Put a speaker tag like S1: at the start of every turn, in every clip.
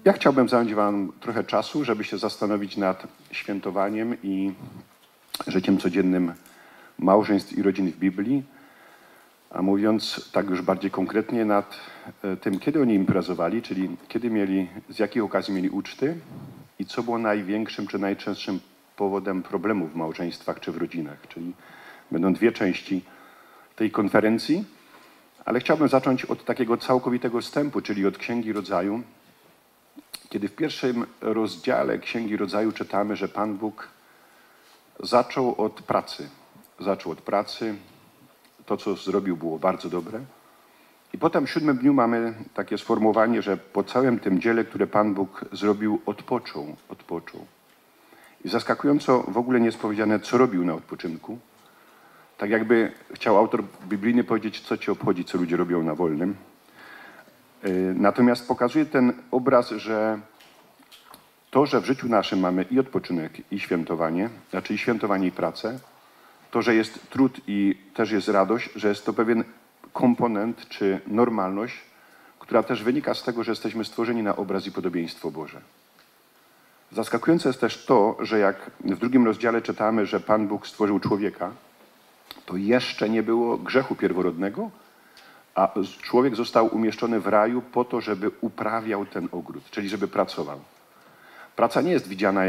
S1: Ja chciałbym zająć wam trochę czasu, żeby się zastanowić nad świętowaniem i życiem codziennym małżeństw i rodzin w Biblii, a mówiąc tak już bardziej konkretnie nad tym, kiedy oni imprezowali, czyli z jakich okazji mieli uczty i co było największym czy najczęstszym powodem problemów w małżeństwach czy w rodzinach. Czyli będą dwie części tej konferencji, ale chciałbym zacząć od takiego całkowitego wstępu, czyli od Księgi Rodzaju, kiedy w pierwszym rozdziale Księgi Rodzaju czytamy, że Pan Bóg zaczął od pracy. Zaczął od pracy. To, co zrobił, było bardzo dobre. I potem w 7 dniu mamy takie sformułowanie, że po całym tym dziele, które Pan Bóg zrobił, odpoczął. I zaskakująco w ogóle nie jest powiedziane, co robił na odpoczynku. Tak jakby chciał autor biblijny powiedzieć, co cię obchodzi, co ludzie robią na wolnym. Natomiast pokazuje ten obraz, że to, że w życiu naszym mamy i odpoczynek, i świętowanie, znaczy i świętowanie, i pracę, to, że jest trud i też jest radość, że jest to pewien komponent czy normalność, która też wynika z tego, że jesteśmy stworzeni na obraz i podobieństwo Boże. Zaskakujące jest też to, że jak w 2 rozdziale czytamy, że Pan Bóg stworzył człowieka, to jeszcze nie było grzechu pierworodnego, a człowiek został umieszczony w raju po to, żeby uprawiał ten ogród, czyli żeby pracował. Praca nie jest widziana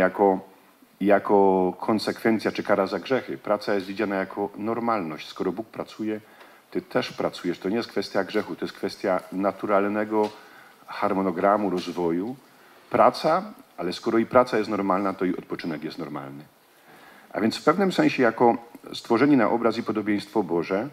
S1: jako konsekwencja czy kara za grzechy. Praca jest widziana jako normalność. Skoro Bóg pracuje, ty też pracujesz. To nie jest kwestia grzechu, to jest kwestia naturalnego harmonogramu rozwoju. Praca, ale skoro i praca jest normalna, to i odpoczynek jest normalny. A więc w pewnym sensie jako stworzeni na obraz i podobieństwo Boże,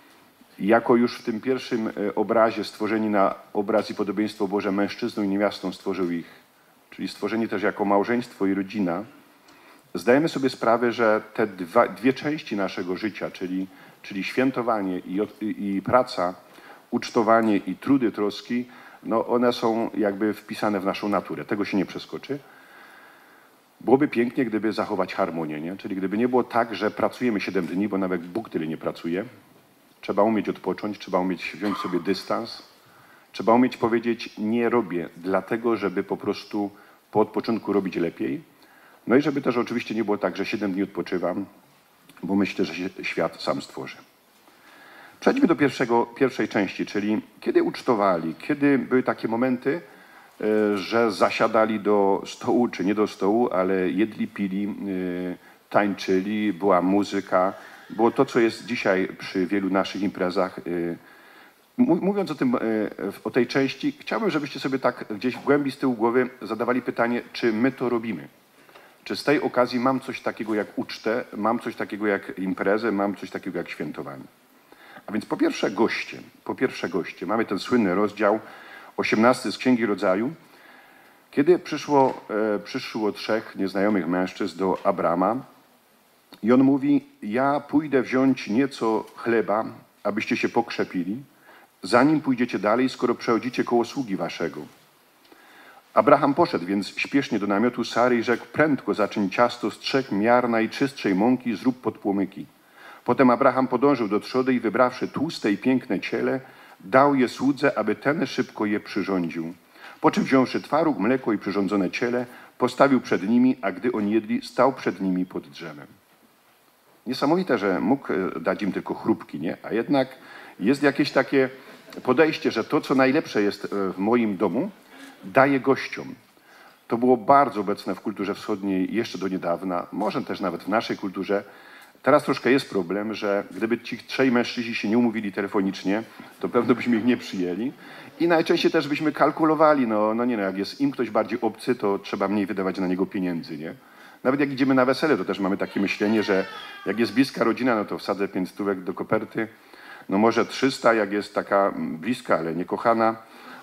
S1: jako już w tym pierwszym obrazie stworzeni na obraz i podobieństwo Boże mężczyzną i niewiastą stworzył ich, czyli stworzeni też jako małżeństwo i rodzina, zdajemy sobie sprawę, że te dwie części naszego życia, czyli świętowanie i praca, ucztowanie i trudy, troski, no one są jakby wpisane w naszą naturę. Tego się nie przeskoczy. Byłoby pięknie, gdyby zachować harmonię, nie? Czyli gdyby nie było tak, że pracujemy 7 dni, bo nawet Bóg tyle nie pracuje. Trzeba umieć odpocząć, trzeba umieć wziąć sobie dystans. Trzeba umieć powiedzieć, nie robię dlatego, żeby po prostu po odpoczynku robić lepiej. No i żeby też oczywiście nie było tak, że 7 dni odpoczywam, bo myślę, że się świat sam stworzy. Przejdźmy do pierwszej części, czyli kiedy ucztowali, kiedy były takie momenty, że zasiadali do stołu, czy nie do stołu, ale jedli, pili, tańczyli, była muzyka. Było to, co jest dzisiaj przy wielu naszych imprezach. Mówiąc o tej części, chciałbym, żebyście sobie tak gdzieś w głębi z tyłu głowy zadawali pytanie, czy my to robimy. Czy z tej okazji mam coś takiego jak ucztę, mam coś takiego jak imprezę, mam coś takiego jak świętowanie. A więc po pierwsze goście. Mamy ten słynny rozdział 18 z Księgi Rodzaju, kiedy przyszło 3 nieznajomych mężczyzn do Abrama i on mówi, ja pójdę wziąć nieco chleba, abyście się pokrzepili, zanim pójdziecie dalej, skoro przechodzicie koło sługi waszego. Abraham poszedł więc śpiesznie do namiotu Sary i rzekł, prędko zaczyń ciasto z 3 miar najczystszej mąki, zrób podpłomyki. Potem Abraham podążył do trzody i wybrawszy tłuste i piękne ciele, dał je słudze, aby ten szybko je przyrządził. Po czym wziąwszy twaróg, mleko i przyrządzone ciele, postawił przed nimi, a gdy oni jedli, stał przed nimi pod drzewem. Niesamowite, że mógł dać im tylko chrupki, nie? A jednak jest jakieś takie podejście, że to, co najlepsze jest w moim domu, daję gościom. To było bardzo obecne w kulturze wschodniej jeszcze do niedawna, może też nawet w naszej kulturze. Teraz troszkę jest problem, że gdyby ci 3 mężczyźni się nie umówili telefonicznie, to pewno byśmy ich nie przyjęli. I najczęściej też byśmy kalkulowali, jak jest im ktoś bardziej obcy, to trzeba mniej wydawać na niego pieniędzy, nie? Nawet jak idziemy na wesele, to też mamy takie myślenie, że jak jest bliska rodzina, no to wsadzę 500 do koperty, no może 300, jak jest taka bliska, ale niekochana,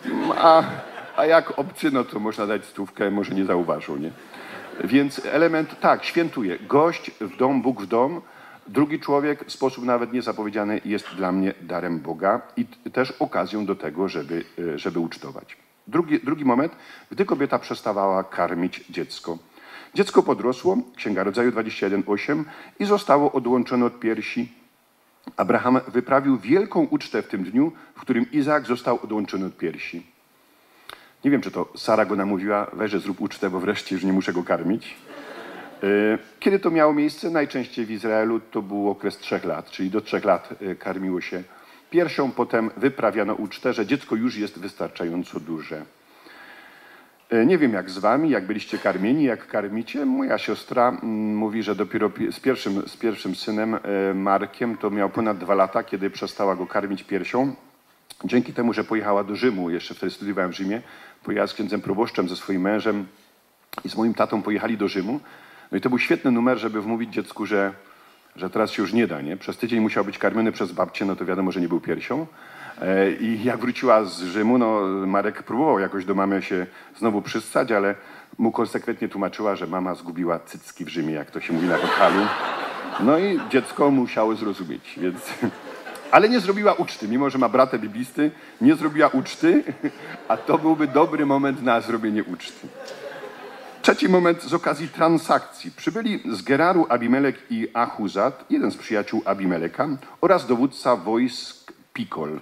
S1: a jak obcy, no to można dać 100, może nie zauważą, nie? Więc element, tak, świętuje. Gość w dom, Bóg w dom. Drugi człowiek w sposób nawet niezapowiedziany jest dla mnie darem Boga i też okazją do tego, żeby ucztować. Drugi moment, gdy kobieta przestawała karmić dziecko. Dziecko podrosło, Księga Rodzaju 21:8 i zostało odłączone od piersi. Abraham wyprawił wielką ucztę w tym dniu, w którym Izaak został odłączony od piersi. Nie wiem, czy to Sara go namówiła, weź, że zrób ucztę, bo wreszcie już nie muszę go karmić. Kiedy to miało miejsce? Najczęściej w Izraelu to był okres 3 lat, czyli do 3 lat karmiło się piersią, potem wyprawiano ucztę, że dziecko już jest wystarczająco duże. Nie wiem jak z wami, jak byliście karmieni, jak karmicie. Moja siostra mówi, że dopiero z pierwszym synem, Markiem, to miał ponad 2 lata, kiedy przestała go karmić piersią. Dzięki temu, że pojechała do Rzymu, jeszcze wtedy studiowałem w Rzymie, pojechała z księdzem proboszczem, ze swoim mężem i z moim tatą pojechali do Rzymu. No i to był świetny numer, żeby wmówić dziecku, że teraz się już nie da, nie? Przez tydzień musiał być karmiony przez babcię, no to wiadomo, że nie był piersią. I jak wróciła z Rzymu, no Marek próbował jakoś do mamy się znowu przystać, ale mu konsekwentnie tłumaczyła, że mama zgubiła cycki w Rzymie, jak to się mówi na lokalu. No i dziecko musiało zrozumieć, więc... Ale nie zrobiła uczty, mimo że ma brata biblisty, nie zrobiła uczty, a to byłby dobry moment na zrobienie uczty. Trzeci moment z okazji transakcji. Przybyli z Geraru Abimelek i Achuzat, jeden z przyjaciół Abimeleka oraz dowódca wojsk Pikol.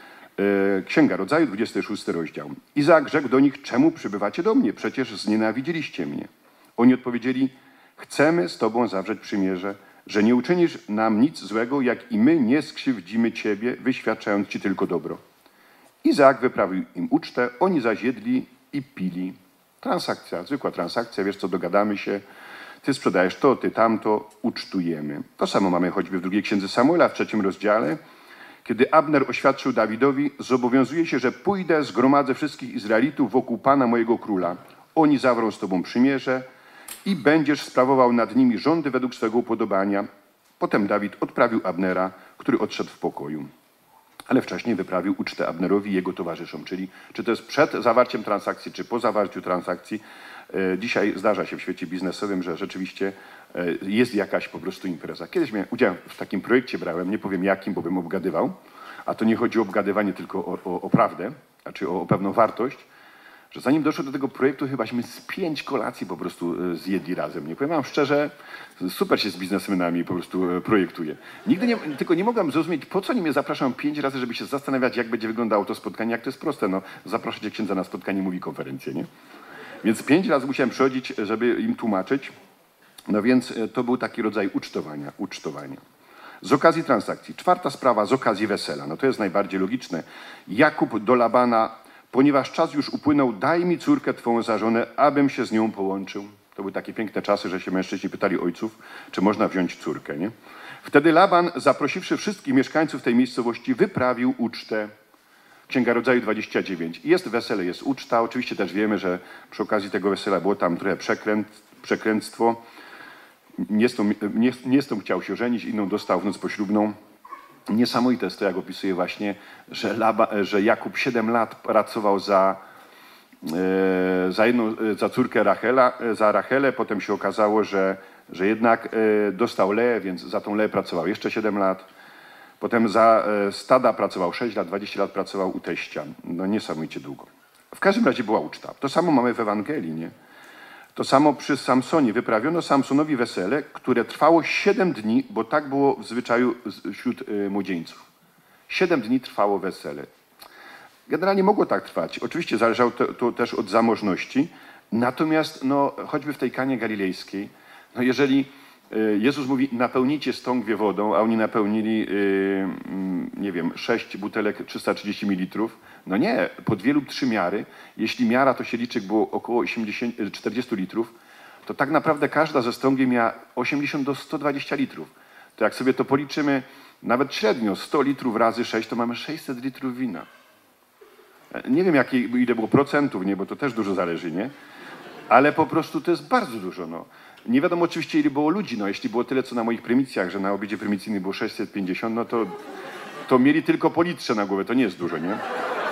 S1: Księga Rodzaju, 26 rozdział. Izaak rzekł do nich, czemu przybywacie do mnie? Przecież znienawidziliście mnie. Oni odpowiedzieli, chcemy z tobą zawrzeć przymierze, że nie uczynisz nam nic złego, jak i my nie skrzywdzimy ciebie, wyświadczając ci tylko dobro. Izaak wyprawił im ucztę, oni zaś jedli i pili. Transakcja, zwykła transakcja, wiesz co, dogadamy się, ty sprzedajesz to, ty tamto, ucztujemy. To samo mamy choćby w drugiej księdze Samuela, w 3 rozdziale, kiedy Abner oświadczył Dawidowi, zobowiązuję się, że pójdę, zgromadzę wszystkich Izraelitów wokół Pana mojego króla. Oni zawrą z tobą przymierze i będziesz sprawował nad nimi rządy według swego upodobania. Potem Dawid odprawił Abnera, który odszedł w pokoju. Ale wcześniej wyprawił ucztę Abnerowi i jego towarzyszom, czyli czy to jest przed zawarciem transakcji, czy po zawarciu transakcji. Dzisiaj zdarza się w świecie biznesowym, że rzeczywiście jest jakaś po prostu impreza. Kiedyś miałem udział w takim projekcie, brałem, nie powiem jakim, bo bym obgadywał, a to nie chodzi o obgadywanie tylko o prawdę, znaczy o pewną wartość, że zanim doszło do tego projektu, chybaśmy z 5 kolacji po prostu zjedli razem. Nie powiem wam szczerze, super się z biznesmenami po prostu projektuje. Tylko nie mogłem zrozumieć, po co oni mnie zapraszam 5 razy, żeby się zastanawiać, jak będzie wyglądało to spotkanie, jak to jest proste. No, zapraszacie księdza na spotkanie, mówi konferencję, nie? Więc 5 razy musiałem przychodzić, żeby im tłumaczyć. No więc to był taki rodzaj ucztowania. Z okazji transakcji. 4. sprawa, z okazji wesela. No to jest najbardziej logiczne. Jakub do Labana, ponieważ czas już upłynął, daj mi córkę twą za żonę, abym się z nią połączył. To były takie piękne czasy, że się mężczyźni pytali ojców, czy można wziąć córkę, nie? Wtedy Laban, zaprosiwszy wszystkich mieszkańców tej miejscowości, wyprawił ucztę. Księga Rodzaju 29. Jest wesele, jest uczta. Oczywiście też wiemy, że przy okazji tego wesela było tam trochę przekręctwo. Nie z tą chciał się żenić, inną dostał w noc poślubną. Niesamowite jest to, jak opisuje właśnie, że Jakub 7 lat pracował za córkę za Rachelę. Potem się okazało, że jednak dostał Leę, więc za tą Leę pracował jeszcze 7 lat. Potem za stada pracował 6 lat, 20 lat pracował u teścia. No niesamowicie długo. W każdym razie była uczta. To samo mamy w Ewangelii, nie? To samo przy Samsonie. Wyprawiono Samsonowi wesele, które trwało 7 dni, bo tak było w zwyczaju wśród młodzieńców. 7 dni trwało wesele. Generalnie mogło tak trwać. Oczywiście zależało to też od zamożności. Natomiast no, choćby w tej Kanie Galilejskiej, no jeżeli Jezus mówi, napełnijcie stągwie wodą, a oni napełnili, nie wiem, 6 butelek 330 ml. No nie, po 2 lub 3 miary. Jeśli miara to się liczy, było około 40 litrów, to tak naprawdę każda ze stągwi miała 80 do 120 litrów. To jak sobie to policzymy, nawet średnio 100 litrów razy 6, to mamy 600 litrów wina. Nie wiem, ile było procentów, nie, bo to też dużo zależy, nie? Ale po prostu to jest bardzo dużo, no. Nie wiadomo oczywiście, ile było ludzi, no. Jeśli było tyle, co na moich prymisjach, że na obiedzie prymicyjnym było 650, no to mieli tylko po litrze na głowę, to nie jest dużo, nie?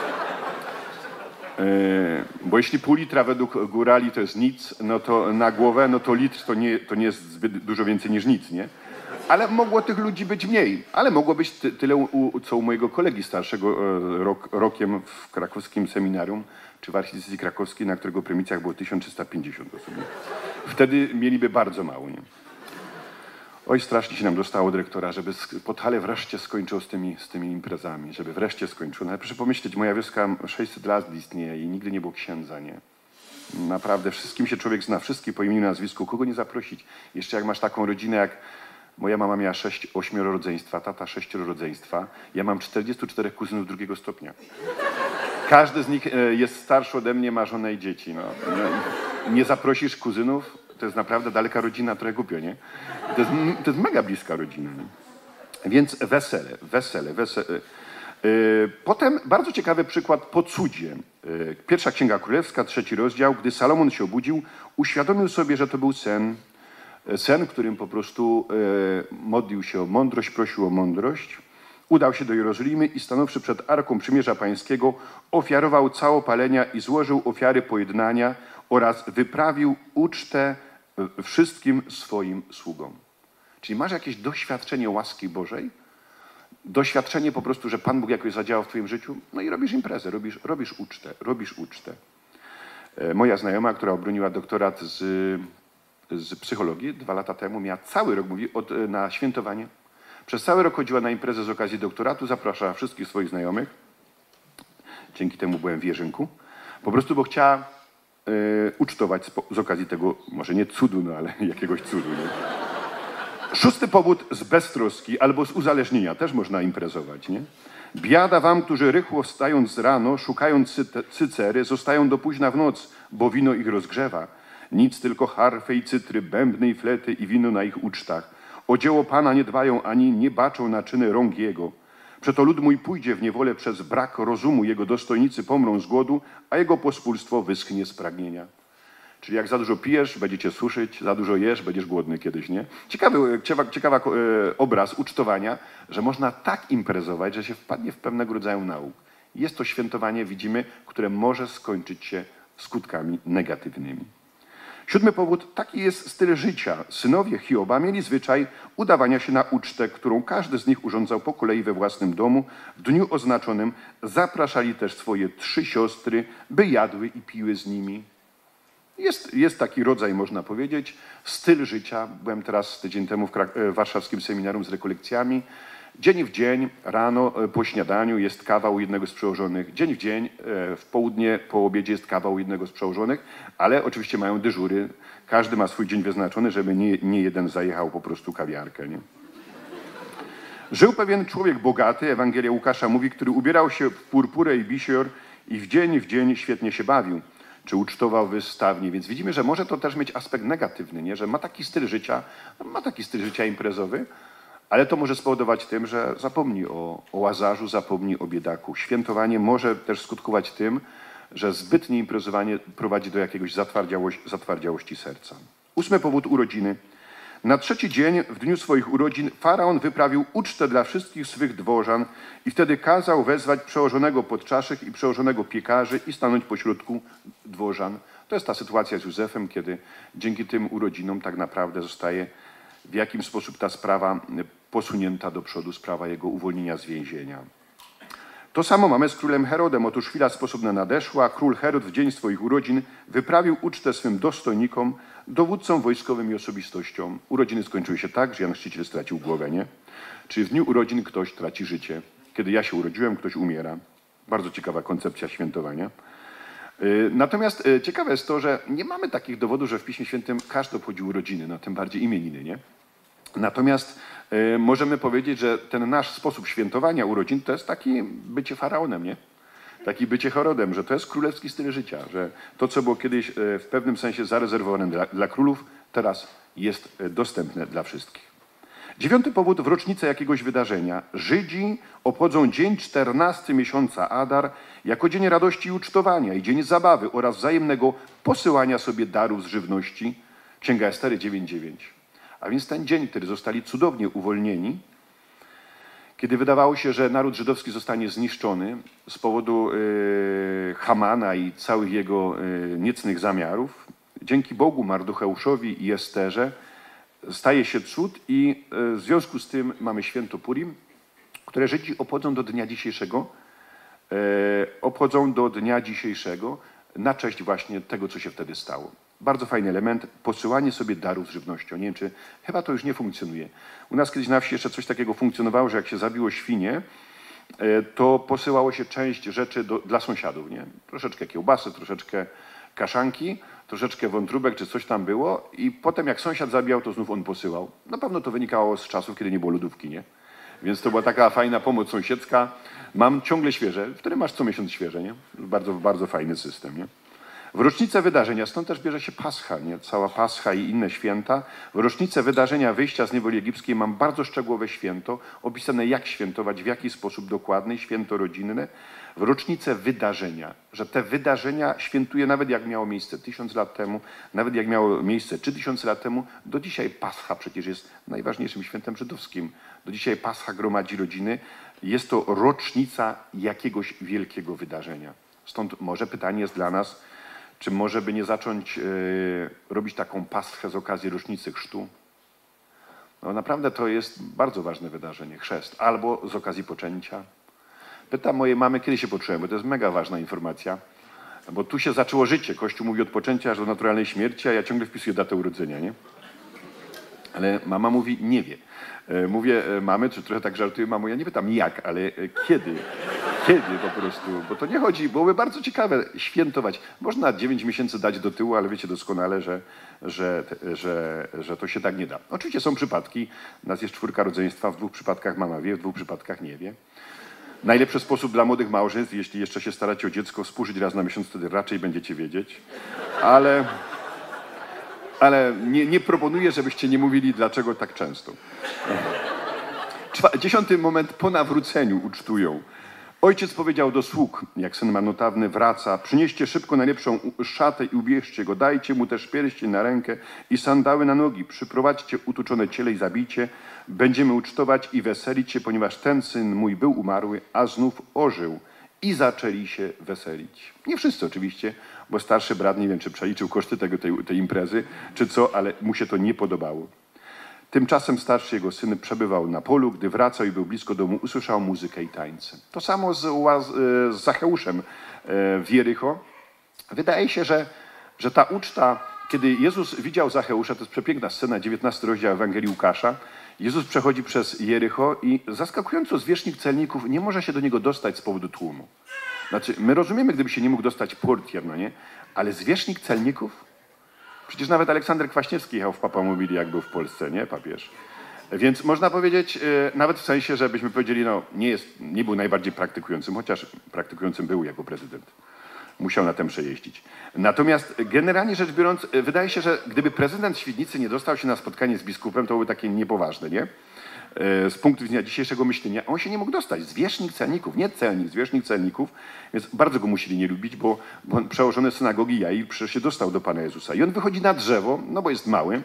S1: Bo jeśli pół litra według górali to jest nic, no to na głowę, no to litr to nie jest zbyt dużo więcej niż nic, nie? Ale mogło tych ludzi być mniej. Ale mogło być tyle, co u mojego kolegi starszego rokiem w krakowskim seminarium, czy w archidiecezji krakowskiej, na którego prymicjach było 1350 osób. Wtedy mieliby bardzo mało, nie? Oj, strasznie się nam dostało dyrektora, żeby Podhale wreszcie skończył z tymi imprezami, żeby wreszcie skończył. No, proszę pomyśleć, moja wioska 600 lat istnieje i nigdy nie było księdza, nie? Naprawdę, wszystkim się człowiek zna, wszystkich po imieniu i nazwisku, kogo nie zaprosić. Jeszcze jak masz taką rodzinę, jak moja mama miała 8 rodzeństwa, tata 6 rodzeństwa, ja mam 44 kuzynów drugiego stopnia. Każdy z nich jest starszy ode mnie, ma żonę i dzieci. No. Nie zaprosisz kuzynów, to jest naprawdę daleka rodzina, trochę głupio, nie? To jest mega bliska rodzina. Nie? Więc wesele. Potem bardzo ciekawy przykład po cudzie. Pierwsza Księga Królewska, 3 rozdział. Gdy Salomon się obudził, uświadomił sobie, że to był sen, w którym po prostu modlił się o mądrość, prosił o mądrość. Udał się do Jerozolimy i stanąwszy przed Arką Przymierza Pańskiego, ofiarował całopalenia i złożył ofiary pojednania oraz wyprawił ucztę wszystkim swoim sługom. Czyli masz jakieś doświadczenie łaski Bożej, doświadczenie po prostu, że Pan Bóg jakoś zadziałał w twoim życiu, no i robisz imprezę, robisz ucztę. Moja znajoma, która obroniła doktorat z psychologii 2 lata temu, miała cały rok, mówi, na świętowanie. Przez cały rok chodziła na imprezę z okazji doktoratu, zapraszała wszystkich swoich znajomych. Dzięki temu byłem w Jerzynku. Po prostu, bo chciała ucztować z okazji tego, może nie cudu, no ale jakiegoś cudu. Nie? 6. powód z beztroski albo z uzależnienia. Też można imprezować, nie? Biada wam, którzy rychło wstając rano, szukając cycery, zostają do późna w noc, bo wino ich rozgrzewa. Nic tylko harfy i cytry, bębny i flety i wino na ich ucztach. O dzieło Pana nie dbają ani nie baczą na czyny rąk Jego. Przeto lud mój pójdzie w niewolę przez brak rozumu, jego dostojnicy pomrą z głodu, a jego pospólstwo wyschnie z pragnienia. Czyli jak za dużo pijesz, będzie cię suszyć, za dużo jesz, będziesz głodny kiedyś, nie? Ciekawa obraz ucztowania, że można tak imprezować, że się wpadnie w pewnego rodzaju nauk. Jest to świętowanie, widzimy, które może skończyć się skutkami negatywnymi. 7. powód, taki jest styl życia. Synowie Hioba mieli zwyczaj udawania się na ucztę, którą każdy z nich urządzał po kolei we własnym domu. W dniu oznaczonym zapraszali też swoje 3 siostry, by jadły i piły z nimi. Jest taki rodzaj, można powiedzieć, styl życia. Byłem teraz tydzień temu w warszawskim seminarium z rekolekcjami. Dzień w dzień, rano po śniadaniu jest kawa u jednego z przełożonych. Dzień w dzień, w południe, po obiedzie jest kawa u jednego z przełożonych, ale oczywiście mają dyżury. Każdy ma swój dzień wyznaczony, żeby nie jeden zajechał po prostu kawiarkę. Nie? Żył pewien człowiek bogaty, Ewangelia Łukasza mówi, który ubierał się w purpurę i bisior i w dzień świetnie się bawił. Czy ucztował wystawnie, więc widzimy, że może to też mieć aspekt negatywny, nie? Że ma taki styl życia imprezowy, ale to może spowodować tym, że zapomni o łazarzu, zapomni o biedaku. Świętowanie może też skutkować tym, że zbytnie imprezowanie prowadzi do jakiegoś zatwardziałości serca. 8. powód urodziny. Na 3. dzień, w dniu swoich urodzin, faraon wyprawił ucztę dla wszystkich swych dworzan i wtedy kazał wezwać przełożonego podczaszych i przełożonego piekarzy i stanąć pośrodku dworzan. To jest ta sytuacja z Józefem, kiedy dzięki tym urodzinom tak naprawdę zostaje w jakim sposób ta sprawa posunięta do przodu, sprawa jego uwolnienia z więzienia. To samo mamy z królem Herodem. Otóż chwila sposobna nadeszła. Król Herod w dzień swoich urodzin wyprawił ucztę swym dostojnikom, dowódcom wojskowym i osobistościom. Urodziny skończyły się tak, że Jan Chrzciciel stracił głowę, nie? Czyli w dniu urodzin ktoś traci życie. Kiedy ja się urodziłem, ktoś umiera. Bardzo ciekawa koncepcja świętowania. Natomiast ciekawe jest to, że nie mamy takich dowodów, że w Piśmie Świętym każdy obchodził urodziny, no tym bardziej imieniny, nie? Natomiast możemy powiedzieć, że ten nasz sposób świętowania urodzin to jest taki bycie faraonem, nie? Taki bycie Herodem, że to jest królewski styl życia, że to, co było kiedyś w pewnym sensie zarezerwowane dla królów, teraz jest dostępne dla wszystkich. 9. powód, w rocznicę jakiegoś wydarzenia. Żydzi obchodzą dzień 14 miesiąca Adar jako dzień radości i ucztowania i dzień zabawy oraz wzajemnego posyłania sobie darów z żywności. Księga Estery 9:9. A więc ten dzień, kiedy zostali cudownie uwolnieni, kiedy wydawało się, że naród żydowski zostanie zniszczony z powodu Hamana i całych jego niecnych zamiarów, dzięki Bogu, Mardocheuszowi i Esterze staje się cud i w związku z tym mamy święto Purim, które Żydzi obchodzą do dnia dzisiejszego, na cześć właśnie tego, co się wtedy stało. bardzo fajny element, posyłanie sobie darów z żywnością. Nie wiem, czy chyba to już nie funkcjonuje. U nas kiedyś na wsi jeszcze coś takiego funkcjonowało, że jak się zabiło świnie, to posyłało się część rzeczy dla sąsiadów. Nie? Troszeczkę kiełbasy, troszeczkę kaszanki, troszeczkę wątróbek, czy coś tam było i potem jak sąsiad zabijał, to znów on posyłał. Na pewno to wynikało z czasów, kiedy nie było lodówki, nie? Więc to była taka fajna pomoc sąsiedzka. Mam ciągle świeże, w którym masz co miesiąc świeże, nie? Bardzo, bardzo fajny system, nie? W rocznicę wydarzenia, stąd też bierze się Pascha, nie? Cała Pascha i inne święta. W rocznicę wydarzenia wyjścia z niewoli egipskiej mam bardzo szczegółowe święto, opisane jak świętować, w jaki sposób dokładny, święto rodzinne. W rocznicę wydarzenia, że te wydarzenia świętuje nawet jak miało miejsce 1000 lat temu, nawet jak miało miejsce 3000 lat temu. Do dzisiaj Pascha przecież jest najważniejszym świętem żydowskim. Do dzisiaj Pascha gromadzi rodziny. Jest to rocznica jakiegoś wielkiego wydarzenia. Stąd może pytanie jest dla nas, czy może by nie zacząć robić taką paschę z okazji rocznicy chrztu? No naprawdę to jest bardzo ważne wydarzenie, chrzest. Albo z okazji poczęcia. Pytam mojej mamy, kiedy się poczułem, bo to jest mega ważna informacja. Bo tu się zaczęło życie. Kościół mówi od poczęcia aż do naturalnej śmierci, a ja ciągle wpisuję datę urodzenia, nie? Ale mama mówi, nie wie. Mówię, mamy, czy trochę tak żartuję, mamo, ja nie pytam jak, ale kiedy? Kiedy po prostu? Bo to nie chodzi, byłoby bardzo ciekawe świętować. Można 9 miesięcy dać do tyłu, ale wiecie doskonale, że to się tak nie da. Oczywiście są przypadki, nas jest 4 rodzeństwa, w 2 przypadkach mama wie, w 2 przypadkach nie wie. Najlepszy sposób dla młodych małżeństw, jeśli jeszcze się staracie o dziecko, współżyć raz na miesiąc, wtedy raczej będziecie wiedzieć. Ale nie proponuję, żebyście nie mówili, dlaczego tak często. 10. moment, po nawróceniu ucztują. Ojciec powiedział do sług, jak syn marnotrawny wraca, przynieście szybko najlepszą szatę i ubierzcie go, dajcie mu też pierścień na rękę i sandały na nogi, przyprowadźcie utuczone ciele i zabijcie, będziemy ucztować i weselić się, ponieważ ten syn mój był umarły, a znów ożył. I zaczęli się weselić. Nie wszyscy oczywiście, bo starszy brat, nie wiem, czy przeliczył koszty tej imprezy, czy co, ale mu się to nie podobało. Tymczasem starszy jego syn przebywał na polu, gdy wracał i był blisko domu, usłyszał muzykę i tańce. To samo z Zacheuszem w Jericho. Wydaje się, że ta uczta, kiedy Jezus widział Zacheusza, to jest przepiękna scena, 19 rozdział Ewangelii Łukasza. Jezus przechodzi przez Jericho i zaskakująco zwierzchnik celników nie może się do niego dostać z powodu tłumu. Znaczy, my rozumiemy, gdyby się nie mógł dostać portier, no nie? Ale zwierzchnik celników? Przecież nawet Aleksander Kwaśniewski jechał w Papamobili, jak był w Polsce, nie? Papież. Więc można powiedzieć, nawet w sensie, żebyśmy powiedzieli, no nie był najbardziej praktykującym, chociaż praktykującym był jako prezydent. Musiał na tym przejeździć. Natomiast generalnie rzecz biorąc, wydaje się, że gdyby prezydent Świdnicy nie dostał się na spotkanie z biskupem, to były takie niepoważne, nie? Z punktu widzenia dzisiejszego myślenia, on się nie mógł dostać. Zwierzchnik celników, nie celnik, zwierzchnik celników, więc bardzo go musieli nie lubić, bo on przełożony synagogi Jair przecież się dostał do Pana Jezusa. I on wychodzi na drzewo, no bo jest mały.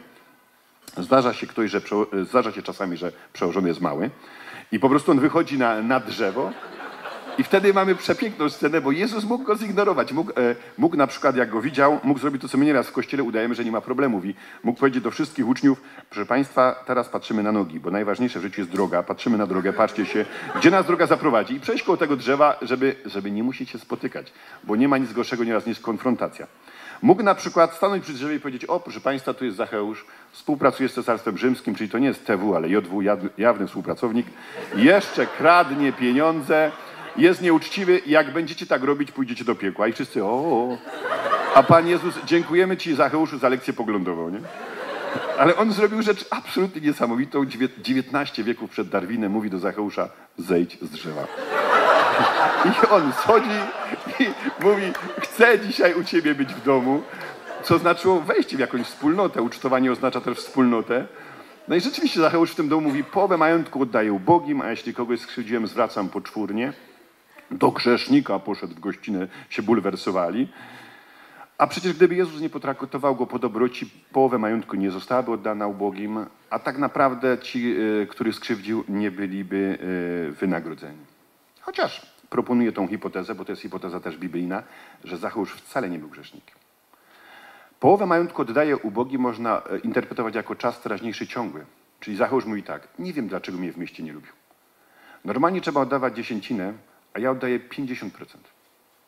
S1: Zdarza się czasami, że przełożony jest mały. I po prostu on wychodzi na drzewo. I wtedy mamy przepiękną scenę, bo Jezus mógł go zignorować. Mógł na przykład, jak go widział, mógł zrobić to, co my nieraz w kościele udajemy, że nie ma problemów. I mógł powiedzieć do wszystkich uczniów, proszę Państwa, teraz patrzymy na nogi, bo najważniejsze w życiu jest droga. Patrzymy na drogę, patrzcie się, gdzie nas droga zaprowadzi. I przejść koło tego drzewa, żeby nie musieć się spotykać, bo nie ma nic gorszego nieraz niż konfrontacja. Mógł na przykład stanąć przy drzewie i powiedzieć, o proszę Państwa, tu jest Zacheusz, współpracuje z Cesarstwem Rzymskim, czyli to nie jest TW, ale JW, jawny współpracownik, jeszcze kradnie pieniądze, jest nieuczciwy, jak będziecie tak robić, pójdziecie do piekła. I wszyscy, o. A Pan Jezus, dziękujemy Ci, Zacheuszu, za lekcję poglądową, nie? Ale on zrobił rzecz absolutnie niesamowitą. 19 wieków przed Darwinem mówi do Zacheusza, zejdź z drzewa. I on schodzi i mówi, chcę dzisiaj u Ciebie być w domu, co znaczyło wejście w jakąś wspólnotę. Ucztowanie oznacza też wspólnotę. No i rzeczywiście Zacheusz w tym domu mówi, połowę majątku oddaję ubogim, a jeśli kogoś skrzywdziłem, zwracam poczwórnie. Do grzesznika poszedł w gościnę, się bulwersowali. A przecież gdyby Jezus nie potraktował go po dobroci, połowę majątku nie zostałaby oddana ubogim, a tak naprawdę ci, których skrzywdził, nie byliby wynagrodzeni. Chociaż proponuję tą hipotezę, bo to jest hipoteza też biblijna, że Zacheusz wcale nie był grzesznikiem. Połowę majątku oddaje ubogim można interpretować jako czas teraźniejszy ciągły. Czyli Zacheusz mówi tak, nie wiem dlaczego mnie w mieście nie lubił. Normalnie trzeba oddawać dziesięcinę, a ja oddaję 50%.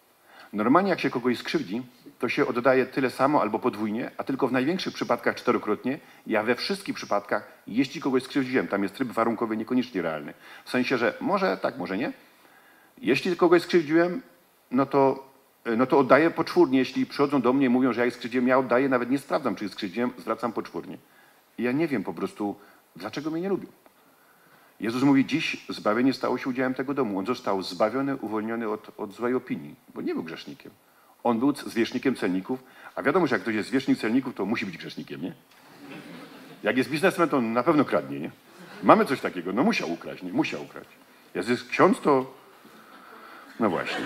S1: Normalnie jak się kogoś skrzywdzi, to się oddaje tyle samo albo podwójnie, a tylko w największych przypadkach czterokrotnie. Ja we wszystkich przypadkach, jeśli kogoś skrzywdziłem, tam jest tryb warunkowy niekoniecznie realny. W sensie, że może tak, może nie. Jeśli kogoś skrzywdziłem, no to oddaję poczwórnie. Jeśli przychodzą do mnie i mówią, że ja ich skrzywdziłem, ja oddaję, nawet nie sprawdzam, czy ich skrzywdziłem, zwracam poczwórnie. I ja nie wiem po prostu, dlaczego mnie nie lubią. Jezus mówi, dziś zbawienie stało się udziałem tego domu. On został zbawiony, uwolniony od złej opinii, bo nie był grzesznikiem. On był zwierzchnikiem celników, a wiadomo, że jak ktoś jest zwierzchnik celników, to musi być grzesznikiem, nie? Jak jest biznesmen, to na pewno kradnie, nie? Mamy coś takiego, no musiał ukraść, nie? Musiał ukraść. Jak jest ksiądz, to... No właśnie.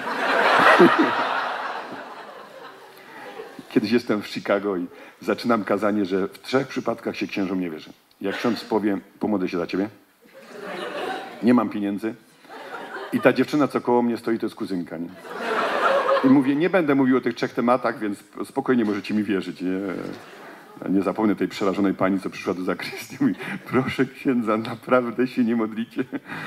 S1: Kiedyś jestem w Chicago i zaczynam kazanie, że w 3 przypadkach się księżom nie wierzy. Jak ksiądz powie, pomodlę się za ciebie, nie mam pieniędzy i ta dziewczyna, co koło mnie stoi, to jest kuzynka, nie? I mówię, nie będę mówił o tych 3 tematach, więc spokojnie możecie mi wierzyć, nie? Ja nie zapomnę tej przerażonej pani, co przyszła do zakrystii. Mówi, proszę księdza, naprawdę się nie modlicie?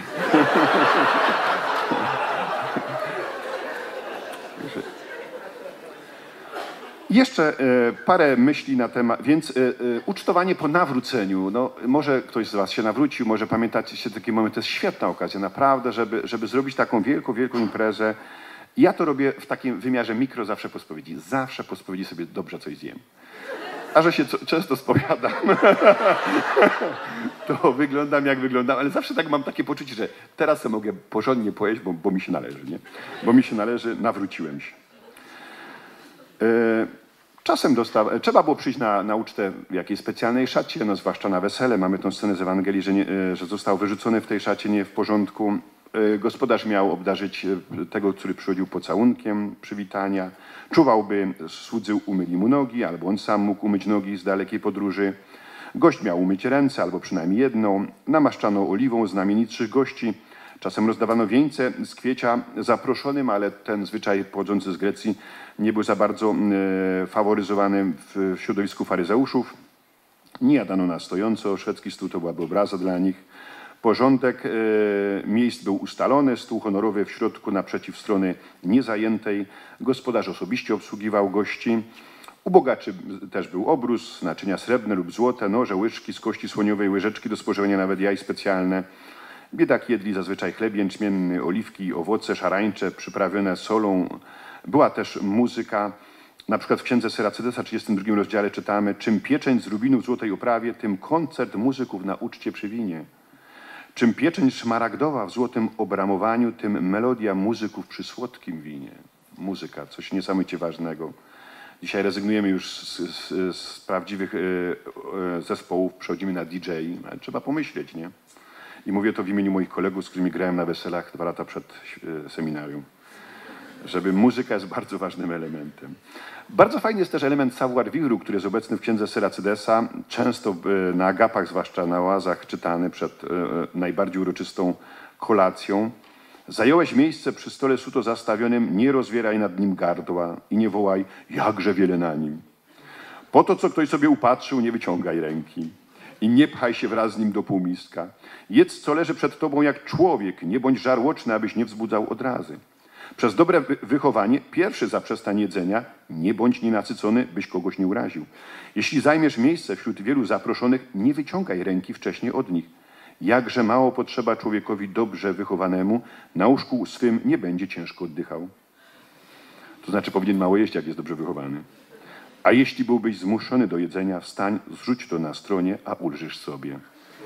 S1: Jeszcze parę myśli na temat, więc ucztowanie po nawróceniu. No, może ktoś z was się nawrócił, może pamiętacie się taki moment, to jest świetna okazja, naprawdę, żeby zrobić taką wielką, wielką imprezę. Ja to robię w takim wymiarze mikro zawsze po spowiedzi. Zawsze po spowiedzi sobie dobrze coś zjem. A że się często spowiadam, to wyglądam jak wyglądam, ale zawsze tak mam takie poczucie, że teraz to mogę porządnie pojeść, bo mi się należy, nie? Bo mi się należy, nawróciłem się. Czasem trzeba było przyjść na ucztę w jakiejś specjalnej szacie, no zwłaszcza na wesele. Mamy tą scenę z Ewangelii, że został wyrzucony w tej szacie nie w porządku. Gospodarz miał obdarzyć tego, który przychodził pocałunkiem przywitania. Czuwałby, słudzy umyli mu nogi, albo on sam mógł umyć nogi z dalekiej podróży. Gość miał umyć ręce, albo przynajmniej jedną. Namaszczano oliwą znamienitszych gości. Czasem rozdawano wieńce z kwiecia zaproszonym, ale ten zwyczaj pochodzący z Grecji nie był za bardzo faworyzowany w środowisku faryzeuszów. Nie jadano na stojąco, szwedzki stół to byłaby obraza dla nich. Porządek miejsc był ustalony, stół honorowy w środku naprzeciw strony niezajętej. Gospodarz osobiście obsługiwał gości. U bogaczy też był obrus, naczynia srebrne lub złote, noże, łyżki z kości słoniowej, łyżeczki do spożywania, nawet jaj specjalne. Biedaki jedli zazwyczaj chleb jęczmienny, oliwki, owoce szarańcze przyprawione solą. Była też muzyka. Na przykład w księdze Seracydesa, 32 rozdziale czytamy, czym pieczeń z rubinu w złotej oprawie, tym koncert muzyków na uczcie przy winie. Czym pieczeń szmaragdowa w złotym obramowaniu, tym melodia muzyków przy słodkim winie. Muzyka, coś niesamowicie ważnego. Dzisiaj rezygnujemy już z prawdziwych zespołów, przechodzimy na DJ, ale trzeba pomyśleć, nie? I mówię to w imieniu moich kolegów, z którymi grałem na weselach 2 lata przed seminarium. Żeby muzyka jest bardzo ważnym elementem. Bardzo fajny jest też element savoir-vivre, który jest obecny w księdze Seracydesa, często na agapach, zwłaszcza na oazach, czytany przed najbardziej uroczystą kolacją. Zająłeś miejsce przy stole suto zastawionym, nie rozwieraj nad nim gardła i nie wołaj, jakże wiele na nim. Po to, co ktoś sobie upatrzył, nie wyciągaj ręki i nie pchaj się wraz z nim do półmiska. Jedz, co leży przed tobą jak człowiek, nie bądź żarłoczny, abyś nie wzbudzał odrazy. Przez dobre wychowanie pierwszy zaprzestań jedzenia, nie bądź nienasycony, byś kogoś nie uraził. Jeśli zajmiesz miejsce wśród wielu zaproszonych, nie wyciągaj ręki wcześniej od nich. Jakże mało potrzeba człowiekowi dobrze wychowanemu, na łóżku swym nie będzie ciężko oddychał. To znaczy powinien mało jeść, jak jest dobrze wychowany. A jeśli byłbyś zmuszony do jedzenia, wstań, zrzuć to na stronie, a ulżysz sobie.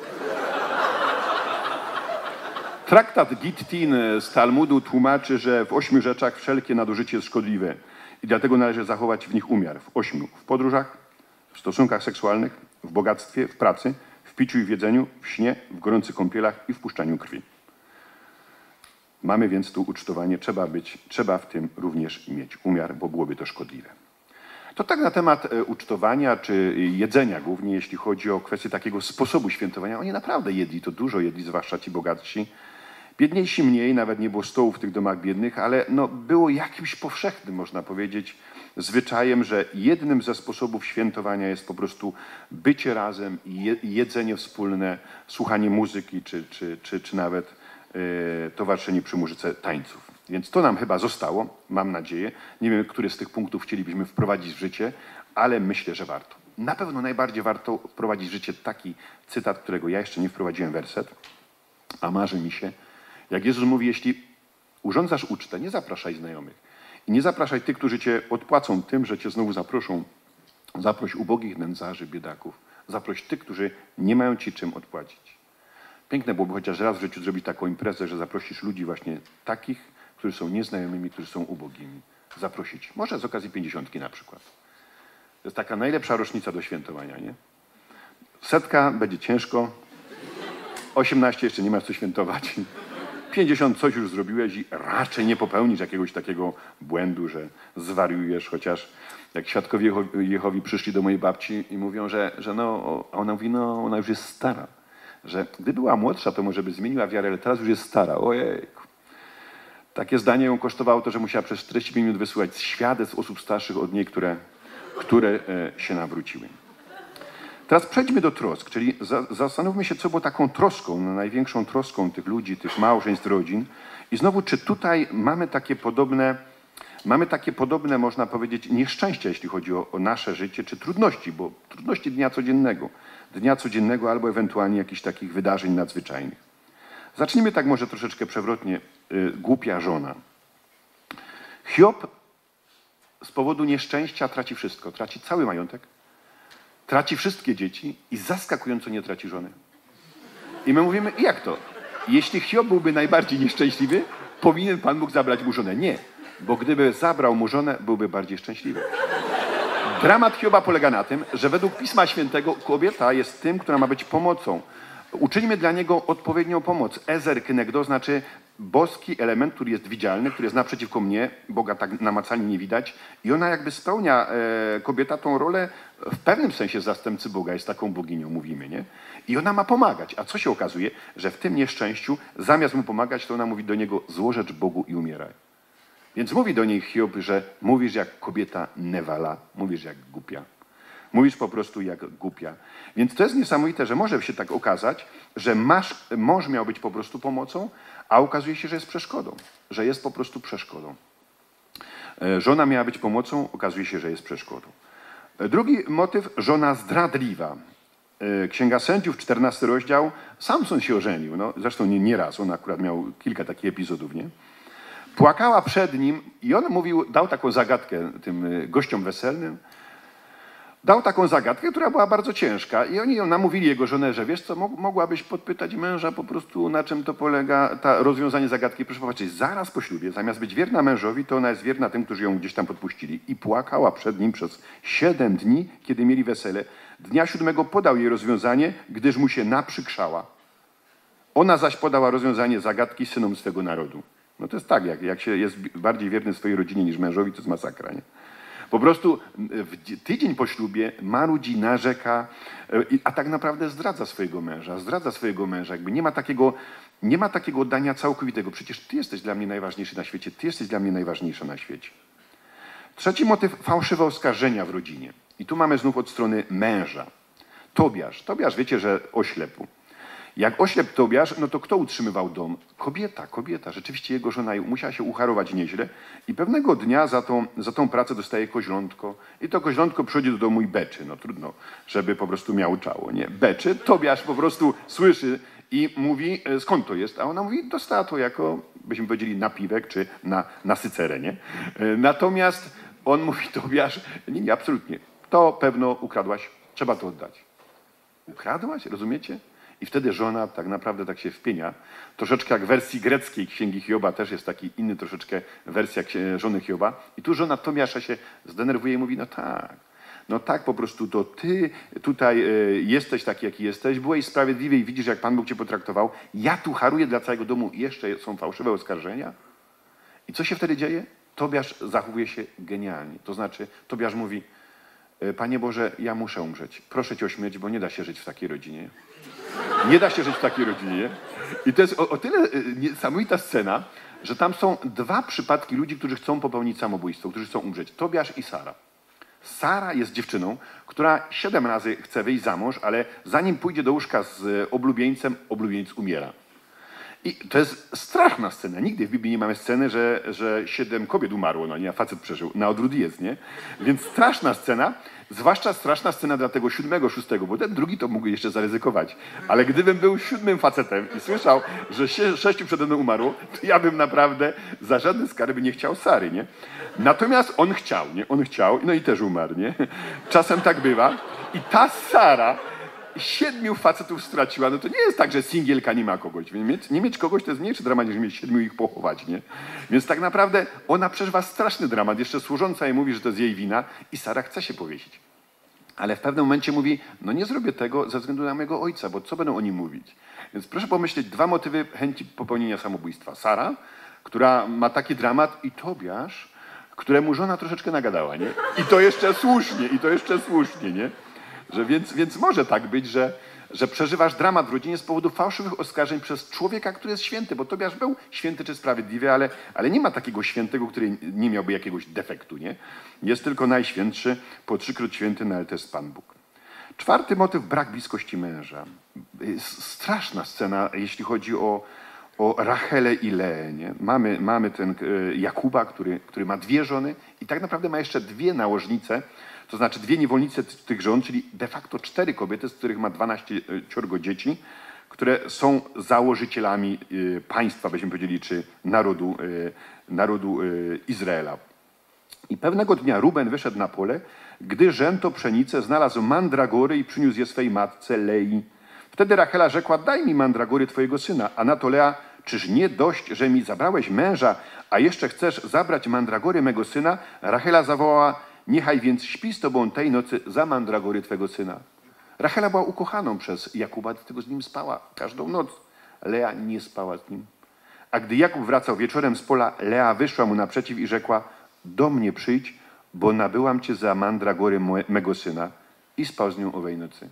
S1: Traktat Gittin z Talmudu tłumaczy, że w 8 rzeczach wszelkie nadużycie jest szkodliwe i dlatego należy zachować w nich umiar. W 8. W podróżach, w stosunkach seksualnych, w bogactwie, w pracy, w piciu i w jedzeniu, w śnie, w gorących kąpielach i w puszczaniu krwi. Mamy więc tu ucztowanie, trzeba w tym również mieć umiar, bo byłoby to szkodliwe. To tak na temat ucztowania czy jedzenia, głównie jeśli chodzi o kwestię takiego sposobu świętowania. Oni naprawdę jedli, to dużo jedli, zwłaszcza ci bogatsi. Biedniejsi mniej, nawet nie było stołów w tych domach biednych, ale no, było jakimś powszechnym, można powiedzieć, zwyczajem, że jednym ze sposobów świętowania jest po prostu bycie razem i jedzenie wspólne, słuchanie muzyki czy nawet towarzyszenie przy muzyce tańców. Więc to nam chyba zostało, mam nadzieję. Nie wiem, który z tych punktów chcielibyśmy wprowadzić w życie, ale myślę, że warto. Na pewno najbardziej warto wprowadzić w życie taki cytat, którego ja jeszcze nie wprowadziłem, werset, a marzy mi się, jak Jezus mówi, jeśli urządzasz ucztę, nie zapraszaj znajomych i nie zapraszaj tych, którzy cię odpłacą tym, że cię znowu zaproszą. Zaproś ubogich, nędzarzy, biedaków. Zaproś tych, którzy nie mają ci czym odpłacić. Piękne byłoby chociaż raz w życiu zrobić taką imprezę, że zaprosisz ludzi właśnie takich, którzy są nieznajomymi, którzy są ubogimi. Zaprosić. Może z okazji 50 na przykład. To jest taka najlepsza rocznica do świętowania, nie? 100 będzie ciężko. 18 jeszcze nie masz co świętować. 50 coś już zrobiłeś i raczej nie popełnisz jakiegoś takiego błędu, że zwariujesz, chociaż jak świadkowie Jehowi przyszli do mojej babci i mówią, że no, a ona mówi, no ona już jest stara, że gdy była młodsza, to może by zmieniła wiarę, ale teraz już jest stara. Ojejku. Takie zdanie ją kosztowało to, że musiała przez 45 minut wysyłać świadectw osób starszych od niej, które się nawróciły. Teraz przejdźmy do trosk, czyli zastanówmy się, co było taką troską, największą troską tych ludzi, tych małżeństw, rodzin. I znowu, czy tutaj mamy takie podobne, można powiedzieć, nieszczęścia, jeśli chodzi o nasze życie, czy trudności, bo trudności dnia codziennego albo ewentualnie jakichś takich wydarzeń nadzwyczajnych. Zacznijmy tak może troszeczkę przewrotnie. Głupia żona. Hiob z powodu nieszczęścia traci wszystko. Traci cały majątek, traci wszystkie dzieci i zaskakująco nie traci żony. I my mówimy, jak to? Jeśli Hiob byłby najbardziej nieszczęśliwy, powinien Pan Bóg zabrać mu żonę. Nie, bo gdyby zabrał mu żonę, byłby bardziej szczęśliwy. Dramat Hioba polega na tym, że według Pisma Świętego kobieta jest tym, która ma być pomocą. Uczyńmy dla niego odpowiednią pomoc. Ezer kynegdo znaczy boski element, który jest widzialny, który jest naprzeciwko mnie, Boga tak namacalnie nie widać i ona jakby spełnia, kobieta, tą rolę w pewnym sensie zastępcy Boga, jest taką boginią, mówimy, nie? I ona ma pomagać, a co się okazuje, że w tym nieszczęściu, zamiast mu pomagać, to ona mówi do niego, złożecz Bogu i umieraj. Więc mówi do niej Hiob, że mówisz jak kobieta Newala, mówisz jak głupia. Mówisz po prostu jak głupia. Więc to jest niesamowite, że może się tak okazać, że mąż miał być po prostu pomocą, a okazuje się, że jest przeszkodą. Że jest po prostu przeszkodą. Żona miała być pomocą, okazuje się, że jest przeszkodą. Drugi motyw, żona zdradliwa. Księga Sędziów, 14 rozdział. Samson się ożenił. No, zresztą nie raz, on akurat miał kilka takich epizodów, nie? Płakała przed nim i on mówił, dał taką zagadkę tym gościom weselnym. Dał taką zagadkę, która była bardzo ciężka i oni ją namówili jego żonę, że wiesz co, mogłabyś podpytać męża po prostu, na czym to polega, ta rozwiązanie zagadki. Proszę popatrzeć, zaraz po ślubie, zamiast być wierna mężowi, to ona jest wierna tym, którzy ją gdzieś tam podpuścili. I płakała przed nim przez 7 dni, kiedy mieli wesele. Dnia 7 podał jej rozwiązanie, gdyż mu się naprzykrzała. Ona zaś podała rozwiązanie zagadki synom swego narodu. No to jest tak, jak się jest bardziej wierny swojej rodzinie niż mężowi, to jest masakra, nie? Po prostu tydzień po ślubie marudzi, narzeka, a tak naprawdę zdradza swojego męża. Jakby nie ma takiego oddania całkowitego. Przecież ty jesteś dla mnie najważniejszy na świecie, ty jesteś dla mnie najważniejsza na świecie. Trzeci motyw, fałszywe oskarżenia w rodzinie. I tu mamy znów od strony męża. Tobiasz, wiecie, że oślepł. Jak oślepł Tobiasz, no to kto utrzymywał dom? Kobieta. Rzeczywiście jego żona musiała się ucharować nieźle i pewnego dnia za tą pracę dostaje koźlątko i to koźlątko przychodzi do domu i beczy. No trudno, żeby po prostu miał czało, nie? Beczy, Tobiasz po prostu słyszy i mówi, skąd to jest? A ona mówi, dostała to jako, byśmy powiedzieli, napiwek czy na sycerę, nie? Natomiast on mówi, Tobiasz, nie, absolutnie, to pewno ukradłaś, trzeba to oddać. Ukradłaś, rozumiecie? I wtedy żona tak naprawdę tak się wpienia. Troszeczkę jak w wersji greckiej Księgi Hioba też jest taki inny troszeczkę wersja żony Hioba. I tu żona Tobiasza się zdenerwuje i mówi, no tak po prostu to ty tutaj jesteś taki, jaki jesteś, byłeś sprawiedliwy i widzisz, jak Pan Bóg cię potraktował. Ja tu haruję dla całego domu i jeszcze są fałszywe oskarżenia. I co się wtedy dzieje? Tobiasz zachowuje się genialnie. To znaczy Tobiasz mówi, Panie Boże, ja muszę umrzeć. Proszę Cię o śmierć, bo nie da się żyć w takiej rodzinie. Nie da się żyć w takiej rodzinie. I to jest o tyle niesamowita scena, że tam są 2 przypadki ludzi, którzy chcą popełnić samobójstwo, którzy chcą umrzeć. Tobiasz i Sara. Sara jest dziewczyną, która 7 razy chce wyjść za mąż, ale zanim pójdzie do łóżka z oblubieńcem, oblubieniec umiera. I to jest straszna scena. Nigdy w Biblii nie mamy sceny, że 7 kobiet umarło, no nie, a facet przeżył. Na odwrót jest, nie? Więc straszna scena, zwłaszcza straszna scena dla tego 7., 6., bo ten drugi to mógł jeszcze zaryzykować. Ale gdybym był 7. facetem i słyszał, że 6 przede mną umarło, to ja bym naprawdę za żadne skarby nie chciał Sary, nie? Natomiast on chciał, nie? On chciał, no i też umarł, nie? Czasem tak bywa. I ta Sara 7 facetów straciła, no to nie jest tak, że singielka nie ma kogoś. Nie mieć kogoś to jest mniejszy dramat, niż mieć 7 ich pochować, nie? Więc tak naprawdę ona przeżywa straszny dramat. Jeszcze służąca jej mówi, że to jest jej wina i Sara chce się powiesić. Ale w pewnym momencie mówi, no nie zrobię tego ze względu na mojego ojca, bo co będą oni mówić? Więc proszę pomyśleć, 2 motywy chęci popełnienia samobójstwa. Sara, która ma taki dramat, i Tobiasz, któremu żona troszeczkę nagadała, nie? I to jeszcze słusznie, nie? Więc może tak być, że przeżywasz dramat w rodzinie z powodu fałszywych oskarżeń przez człowieka, który jest święty, bo Tobiasz był święty czy sprawiedliwy, ale nie ma takiego świętego, który nie miałby jakiegoś defektu, nie? Jest tylko najświętszy, po 3-krát święty, no ale to jest Pan Bóg. 4. motyw, brak bliskości męża. Straszna scena, jeśli chodzi o Rachelę i Leę, nie? Mamy ten Jakuba, który ma 2 żony i tak naprawdę ma jeszcze 2 nałożnice, to znaczy 2 niewolnice tych żon, czyli de facto 4 kobiety, z których ma 12 dzieci, które są założycielami państwa, byśmy powiedzieli, czy narodu Izraela. I pewnego dnia Ruben wyszedł na pole, gdy rzęto pszenicę, znalazł mandragory i przyniósł je swej matce Lei. Wtedy Rachela rzekła, daj mi mandragory twojego syna. A na to Lea, czyż nie dość, że mi zabrałeś męża, a jeszcze chcesz zabrać mandragory mego syna? Rachela zawołała, niechaj więc śpi z tobą tej nocy za mandragory twego syna. Rachela była ukochaną przez Jakuba, dlatego z nim spała każdą noc. Lea nie spała z nim. A gdy Jakub wracał wieczorem z pola, Lea wyszła mu naprzeciw i rzekła, do mnie przyjdź, bo nabyłam cię za mandragory mego syna. I spał z nią owej nocy.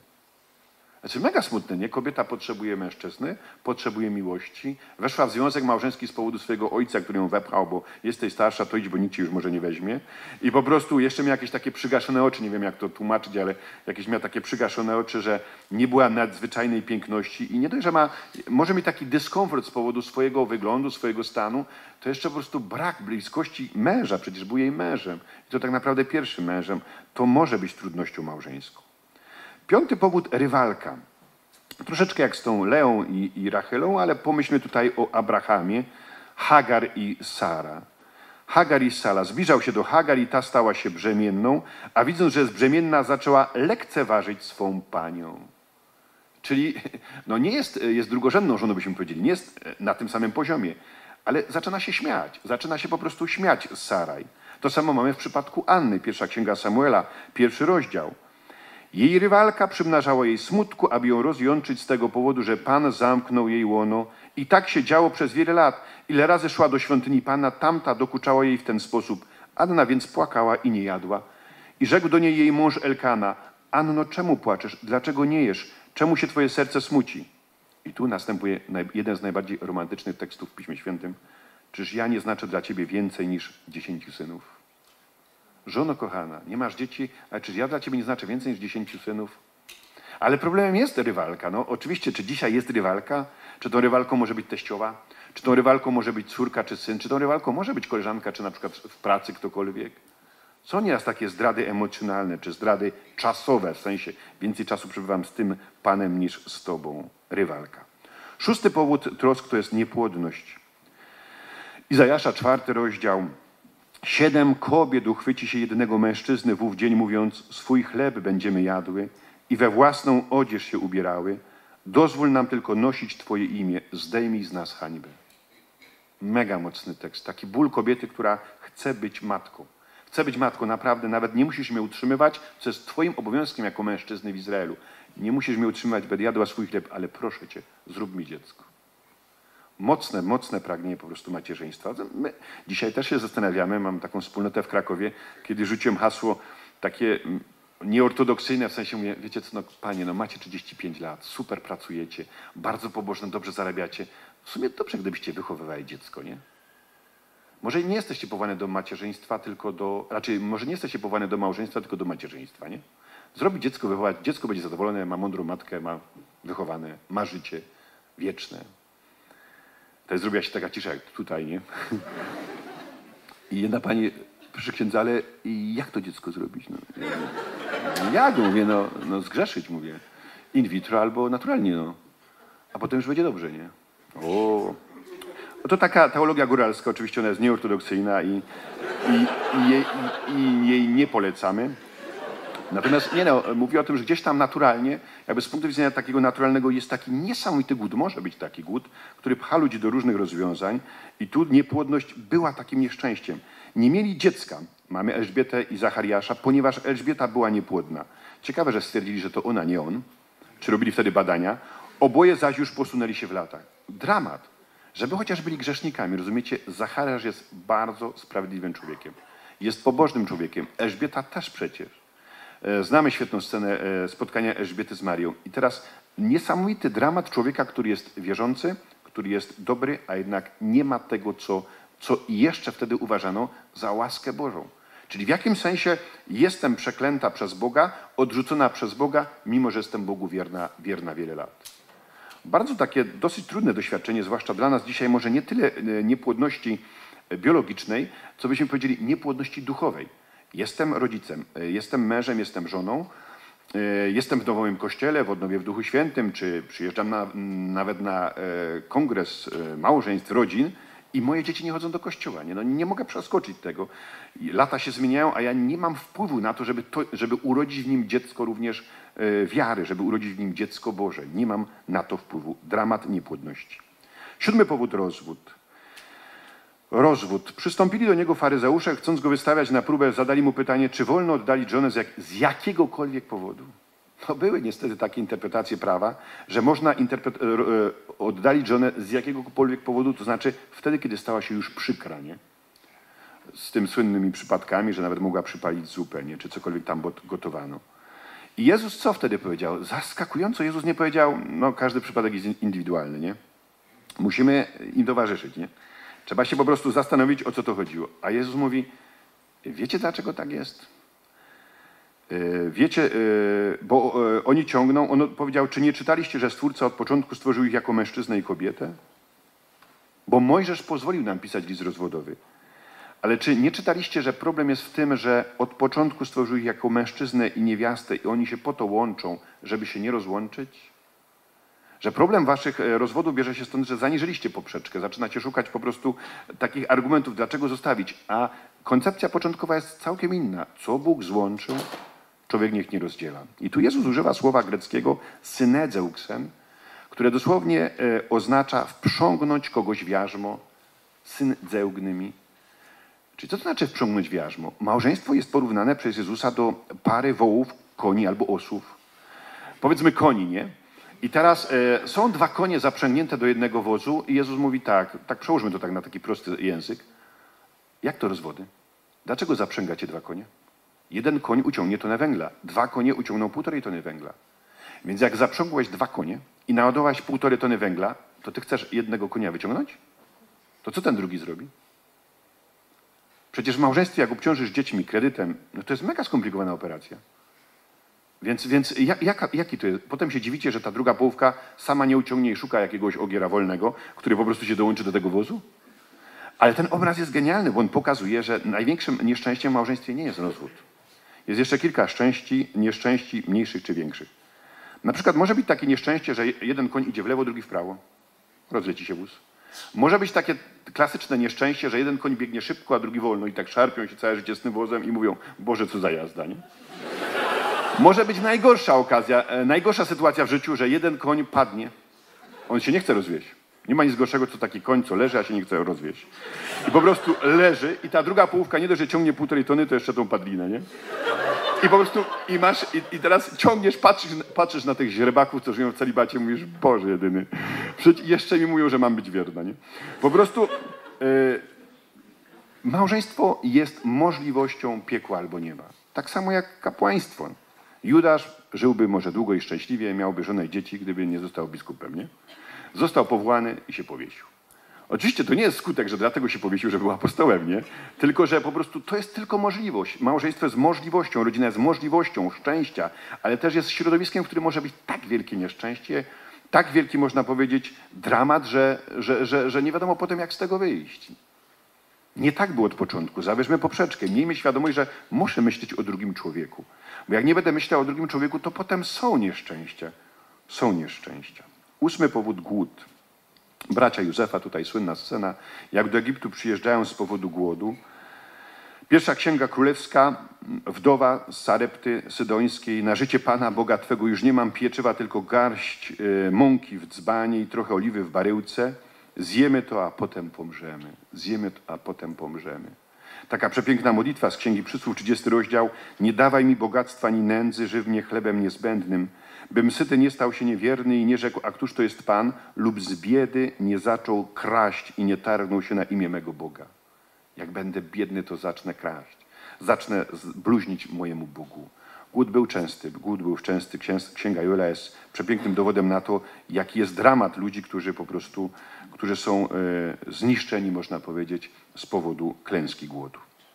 S1: Znaczy mega smutne, nie? Kobieta potrzebuje mężczyzny, potrzebuje miłości. Weszła w związek małżeński z powodu swojego ojca, który ją wepchał, bo jesteś starsza, to idź, bo nikt ci już może nie weźmie. I po prostu jeszcze miała jakieś takie przygaszone oczy, nie wiem jak to tłumaczyć, ale jakieś miała takie przygaszone oczy, że nie była nadzwyczajnej piękności i nie dość, że może mieć taki dyskomfort z powodu swojego wyglądu, swojego stanu, to jeszcze po prostu brak bliskości męża, przecież był jej mężem. I to tak naprawdę pierwszym mężem. To może być trudnością małżeńską. 5. powód, rywalka. Troszeczkę jak z tą Leą i Rachelą, ale pomyślmy tutaj o Abrahamie, Hagar i Sara. Hagar i Sara. Zbliżał się do Hagar i ta stała się brzemienną, a widząc, że jest brzemienna, zaczęła lekceważyć swą panią. Czyli no nie jest drugorzędną żoną, byśmy powiedzieli, nie jest na tym samym poziomie, ale zaczyna się śmiać, zaczyna się po prostu śmiać z Saraj. To samo mamy w przypadku Anny, 1. Księga Samuela, 1. rozdział. Jej rywalka przymnażała jej smutku, aby ją rozjączyć z tego powodu, że Pan zamknął jej łono. I tak się działo przez wiele lat. Ile razy szła do świątyni Pana, tamta dokuczała jej w ten sposób. Anna więc płakała i nie jadła. I rzekł do niej jej mąż Elkana, Anno, czemu płaczesz? Dlaczego nie jesz? Czemu się twoje serce smuci? I tu następuje jeden z najbardziej romantycznych tekstów w Piśmie Świętym. Czyż ja nie znaczę dla ciebie więcej niż 10 synów? Żono kochana, nie masz dzieci, ale czy ja dla ciebie nie znaczę więcej niż 10 synów? Ale problemem jest rywalka. No oczywiście, czy dzisiaj jest rywalka? Czy tą rywalką może być teściowa? Czy tą rywalką może być córka czy syn? Czy tą rywalką może być koleżanka, czy na przykład w pracy ktokolwiek? Są nieraz takie zdrady emocjonalne, czy zdrady czasowe, w sensie więcej czasu przebywam z tym panem niż z tobą. Rywalka. 6. powód trosk to jest niepłodność. Izajasza, 4. rozdział. 7 kobiet uchwyci się jednego mężczyzny w ów dzień, mówiąc, swój chleb będziemy jadły i we własną odzież się ubierały. Dozwól nam tylko nosić Twoje imię, zdejmij z nas hańbę. Mega mocny tekst. Taki ból kobiety, która chce być matką. Chce być matką, naprawdę. Nawet nie musisz mnie utrzymywać, co jest Twoim obowiązkiem jako mężczyzny w Izraelu. Nie musisz mnie utrzymywać, będę jadła swój chleb, ale proszę Cię, zrób mi dziecko. Mocne pragnienie po prostu macierzyństwa. My dzisiaj też się zastanawiamy, mam taką wspólnotę w Krakowie, kiedy rzuciłem hasło takie nieortodoksyjne, w sensie mówię, wiecie co, no panie, no macie 35 lat, super pracujecie, bardzo pobożne, dobrze zarabiacie. W sumie dobrze, gdybyście wychowywali dziecko, nie? Może nie jesteście powołane do macierzyństwa, może nie jesteście powołane do małżeństwa, tylko do macierzyństwa, nie? Zrobić dziecko, wychować, dziecko będzie zadowolone, ma mądrą matkę, ma wychowane, ma życie wieczne. To jest, zrobiła się taka cisza jak tutaj, nie? I jedna pani, proszę księdza, ale jak to dziecko zrobić? No, jak? Mówię, no zgrzeszyć, mówię. In vitro albo naturalnie, no. A potem już będzie dobrze, nie? O. To taka teologia góralska, oczywiście ona jest nieortodoksyjna i jej nie polecamy. Natomiast mówię o tym, że gdzieś tam naturalnie, jakby z punktu widzenia takiego naturalnego jest taki niesamowity głód, może być taki głód, który pcha ludzi do różnych rozwiązań i tu niepłodność była takim nieszczęściem. Nie mieli dziecka, mamy Elżbietę i Zachariasza, ponieważ Elżbieta była niepłodna. Ciekawe, że stwierdzili, że to ona, nie on. Czy robili wtedy badania. Oboje zaś już posunęli się w latach. Dramat. Żeby chociaż byli grzesznikami, rozumiecie? Zachariasz jest bardzo sprawiedliwym człowiekiem. Jest pobożnym człowiekiem. Elżbieta też przecież. Znamy świetną scenę spotkania Elżbiety z Marią. I teraz niesamowity dramat człowieka, który jest wierzący, który jest dobry, a jednak nie ma tego, co jeszcze wtedy uważano za łaskę Bożą. Czyli w jakim sensie jestem przeklęta przez Boga, odrzucona przez Boga, mimo że jestem Bogu wierna wiele lat. Bardzo takie dosyć trudne doświadczenie, zwłaszcza dla nas dzisiaj, może nie tyle niepłodności biologicznej, co byśmy powiedzieli niepłodności duchowej. Jestem rodzicem, jestem mężem, jestem żoną, jestem w nowym kościele, w odnowie w Duchu Świętym, czy przyjeżdżam nawet na kongres małżeństw, rodzin i moje dzieci nie chodzą do kościoła. Nie mogę przeskoczyć tego. Lata się zmieniają, a ja nie mam wpływu na to, żeby urodzić w nim dziecko również wiary, żeby urodzić w nim dziecko Boże. Nie mam na to wpływu. Dramat niepłodności. 7. powód, rozwód. Rozwód. Przystąpili do niego faryzeusze, chcąc go wystawiać na próbę, zadali mu pytanie, czy wolno oddalić żonę z jakiegokolwiek powodu. No były niestety takie interpretacje prawa, że można oddalić żonę z jakiegokolwiek powodu, to znaczy wtedy, kiedy stała się już przykra, nie? Z tym słynnymi przypadkami, że nawet mogła przypalić zupę, nie? Czy cokolwiek tam gotowano. I Jezus co wtedy powiedział? Zaskakująco Jezus nie powiedział, no każdy przypadek jest indywidualny, nie? Musimy im towarzyszyć, nie? Trzeba się po prostu zastanowić, o co to chodziło. A Jezus mówi, wiecie dlaczego tak jest? Wiecie, bo oni ciągną, on powiedział, czy nie czytaliście, że Stwórca od początku stworzył ich jako mężczyznę i kobietę? Bo Mojżesz pozwolił nam pisać list rozwodowy. Ale czy nie czytaliście, że problem jest w tym, że od początku stworzył ich jako mężczyznę i niewiastę i oni się po to łączą, żeby się nie rozłączyć? Że problem waszych rozwodów bierze się stąd, że zaniżyliście poprzeczkę, zaczynacie szukać po prostu takich argumentów, dlaczego zostawić, a koncepcja początkowa jest całkiem inna. Co Bóg złączył, człowiek niech nie rozdziela. I tu Jezus używa słowa greckiego synedzeuxen, które dosłownie oznacza wprzągnąć kogoś w jarzmo, synzeugnymi. Czyli co to znaczy wprzągnąć w jarzmo? Małżeństwo jest porównane przez Jezusa do pary wołów, koni albo osów. Powiedzmy koni, nie? I teraz są dwa konie zaprzęgnięte do jednego wozu i Jezus mówi tak przełóżmy to tak na taki prosty język. Jak to rozwody? Dlaczego zaprzęgacie dwa konie? Jeden koń uciągnie tonę węgla, dwa konie uciągną 1,5 tony węgla. Więc jak zaprzęgłeś dwa konie i naładowałeś 1,5 tony węgla, to ty chcesz jednego konia wyciągnąć? To co ten drugi zrobi? Przecież w małżeństwie, jak obciążysz dziećmi kredytem, no to jest mega skomplikowana operacja. Więc jaki to jest? Potem się dziwicie, że ta druga połówka sama nie uciągnie i szuka jakiegoś ogiera wolnego, który po prostu się dołączy do tego wozu? Ale ten obraz jest genialny, bo on pokazuje, że największym nieszczęściem w małżeństwie nie jest rozwód. Jest jeszcze kilka nieszczęści mniejszych czy większych. Na przykład może być takie nieszczęście, że jeden koń idzie w lewo, drugi w prawo. Rozleci się wóz. Może być takie klasyczne nieszczęście, że jeden koń biegnie szybko, a drugi wolno i tak szarpią się całe życie z tym wozem i mówią, Boże, co za jazda, nie? Może być najgorsza sytuacja w życiu, że jeden koń padnie. On się nie chce rozwieść. Nie ma nic gorszego, co taki koń, co leży, a się nie chce rozwieść. I po prostu leży i ta druga połówka nie dość, że ciągnie 1,5 tony, to jeszcze tą padlinę, nie? I po prostu, i teraz ciągniesz, patrzysz na tych źrebaków, co żyją w celibacie, mówisz, Boże jedyny. Przecież jeszcze mi mówią, że mam być wierna, nie? Po prostu małżeństwo jest możliwością piekła albo nieba. Tak samo jak kapłaństwo. Judasz żyłby może długo i szczęśliwie, miałby żonę i dzieci, gdyby nie został biskupem, nie? Został powołany i się powiesił. Oczywiście to nie jest skutek, że dlatego się powiesił, że był apostołem, nie? Tylko, że po prostu to jest tylko możliwość. Małżeństwo jest możliwością, rodzina jest możliwością szczęścia, ale też jest środowiskiem, w którym może być tak wielkie nieszczęście, tak wielki, można powiedzieć, dramat, że nie wiadomo potem, jak z tego wyjść. Nie tak było od początku. Zabierzmy poprzeczkę. Miejmy świadomość, że muszę myśleć o drugim człowieku. Bo jak nie będę myślał o drugim człowieku, to potem są nieszczęścia. Są nieszczęścia. 8. powód, głód. Bracia Józefa, tutaj słynna scena, jak do Egiptu przyjeżdżają z powodu głodu. Pierwsza Księga Królewska, wdowa z Sarepty Sydońskiej, na życie Pana Boga Twego już nie mam pieczywa, tylko garść mąki w dzbanie i trochę oliwy w baryłce. Zjemy to, a potem pomrzemy. Zjemy to, a potem pomrzemy. Taka przepiękna modlitwa z Księgi Przysłów, 30 rozdział. Nie dawaj mi bogactwa ani nędzy, żyw mnie chlebem niezbędnym, bym syty nie stał się niewierny i nie rzekł, a któż to jest Pan, lub z biedy nie zaczął kraść i nie targnął się na imię mego Boga. Jak będę biedny, to zacznę kraść. Zacznę bluźnić mojemu Bogu. Głód był częsty. Księga Joela jest przepięknym dowodem na to, jaki jest dramat ludzi, którzy są zniszczeni, można powiedzieć, z powodu klęski głodu.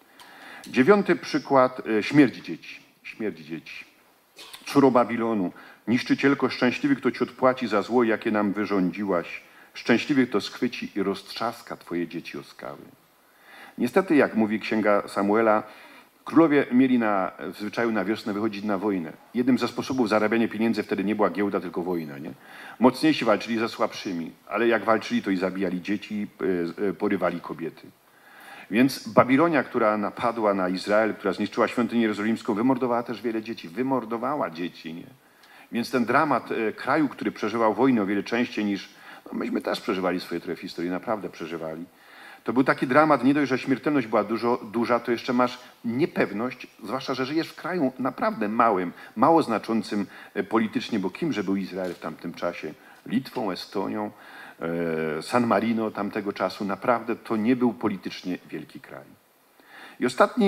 S1: 9. przykład, śmierć dzieci. Śmierć dzieci. Córo Babilonu, niszczycielko, szczęśliwy, kto ci odpłaci za zło, jakie nam wyrządziłaś. Szczęśliwy, kto schwyci i roztrzaska twoje dzieci o skały. Niestety, jak mówi Księga Samuela, królowie mieli w zwyczaju na wiosnę wychodzić na wojnę. Jednym ze sposobów zarabiania pieniędzy wtedy nie była giełda, tylko wojna. Nie? Mocniejsi walczyli ze słabszymi, ale jak walczyli, to i zabijali dzieci, porywali kobiety. Więc Babilonia, która napadła na Izrael, która zniszczyła świątynię jerozolimską, wymordowała też wiele dzieci. Wymordowała dzieci. Nie? Więc ten dramat kraju, który przeżywał wojnę o wiele częściej niż... No myśmy też przeżywali swoje trochę w historii, naprawdę przeżywali. To był taki dramat, nie dość, że śmiertelność była duża, to jeszcze masz niepewność, zwłaszcza, że żyjesz w kraju naprawdę małym, mało znaczącym politycznie, bo kimże był Izrael w tamtym czasie? Litwą, Estonią, San Marino tamtego czasu. Naprawdę to nie był politycznie wielki kraj. I ostatni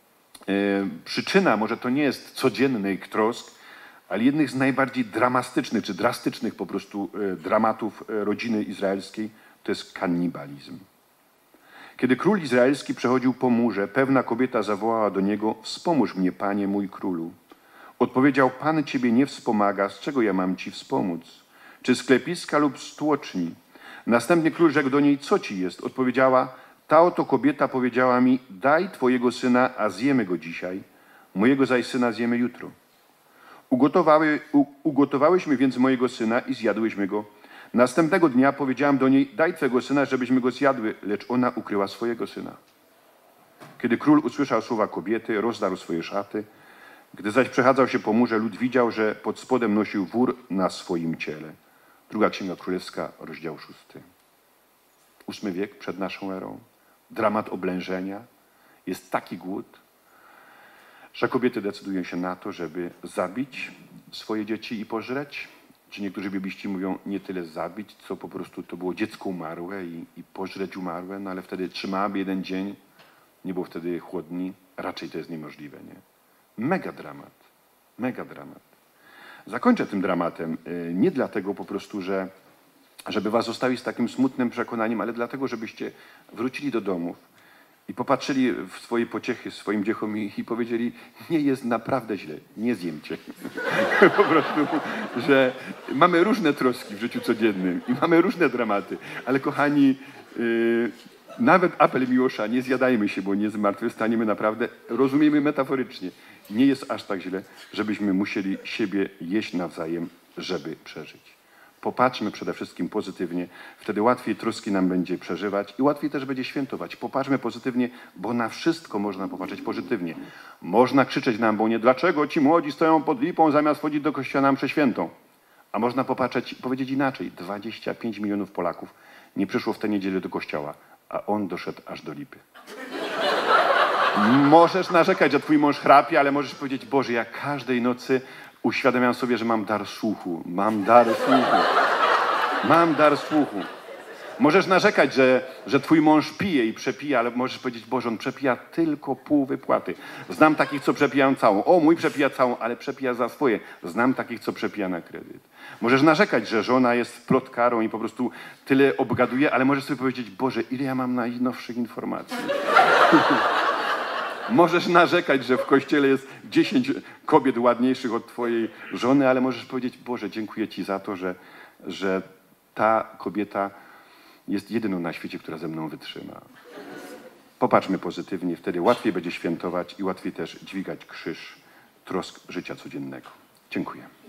S1: przyczyna, może to nie jest codziennych trosk, ale jednych z najbardziej dramatycznych, czy drastycznych po prostu dramatów rodziny izraelskiej, to jest kanibalizm. Kiedy król izraelski przechodził po murze, pewna kobieta zawołała do niego: wspomóż mnie, panie mój królu. Odpowiedział: Pan ciebie nie wspomaga, z czego ja mam ci wspomóc? Czy z klepiska lub z tłoczni? Następnie król rzekł do niej: co ci jest? Odpowiedziała: ta oto kobieta powiedziała mi: daj twojego syna, a zjemy go dzisiaj, mojego zaś syna zjemy jutro. Ugotowałyśmy więc mojego syna i zjadłyśmy go. Następnego dnia powiedziałam do niej: daj twego syna, żebyśmy go zjadły, lecz ona ukryła swojego syna. Kiedy król usłyszał słowa kobiety, rozdarł swoje szaty. Gdy zaś przechadzał się po murze, lud widział, że pod spodem nosił wór na swoim ciele. 2 Księga Królewska, rozdział 6. 8 wiek przed naszą erą. Dramat oblężenia. Jest taki głód, że kobiety decydują się na to, żeby zabić swoje dzieci i pożreć. Czy niektórzy bibliści mówią nie tyle zabić, co po prostu to było dziecko umarłe i pożreć umarłe, no ale wtedy trzymałaby jeden dzień, nie było wtedy chłodni, raczej to jest niemożliwe, nie? Mega dramat, mega dramat. Zakończę tym dramatem nie dlatego po prostu, żeby was zostawić z takim smutnym przekonaniem, ale dlatego, żebyście wrócili do domów i popatrzyli w swoje pociechy swoim dzieciom i powiedzieli: nie jest naprawdę źle, nie zjemcie. Po prostu, że mamy różne troski w życiu codziennym i mamy różne dramaty, ale kochani, nawet apel Miłosza, nie zjadajmy się, bo nie zmartwychwstaniemy naprawdę, rozumiemy metaforycznie. Nie jest aż tak źle, żebyśmy musieli siebie jeść nawzajem, żeby przeżyć. Popatrzmy przede wszystkim pozytywnie, wtedy łatwiej troski nam będzie przeżywać i łatwiej też będzie świętować. Popatrzmy pozytywnie, bo na wszystko można popatrzeć pozytywnie. Można krzyczeć na ambonie: dlaczego ci młodzi stoją pod lipą, zamiast wchodzić do kościoła na mszę świętą? A można powiedzieć inaczej: 25 milionów Polaków nie przyszło w tę niedzielę do kościoła, a on doszedł aż do lipy. Możesz narzekać, że twój mąż chrapie, ale możesz powiedzieć: Boże, ja każdej nocy uświadamiam sobie, że mam dar słuchu. Mam dar słuchu. Mam dar słuchu. Możesz narzekać, że twój mąż pije i przepija, ale możesz powiedzieć: Boże, on przepija tylko pół wypłaty. Znam takich, co przepijają całą. O, mój przepija całą, ale przepija za swoje. Znam takich, co przepija na kredyt. Możesz narzekać, że żona jest plotkarą i po prostu tyle obgaduje, ale możesz sobie powiedzieć: Boże, ile ja mam najnowszych informacji. Możesz narzekać, że w kościele jest 10 kobiet ładniejszych od twojej żony, ale możesz powiedzieć: Boże, dziękuję ci za to, że że ta kobieta jest jedyną na świecie, która ze mną wytrzyma. Popatrzmy pozytywnie, wtedy łatwiej będzie świętować i łatwiej też dźwigać krzyż trosk życia codziennego. Dziękuję.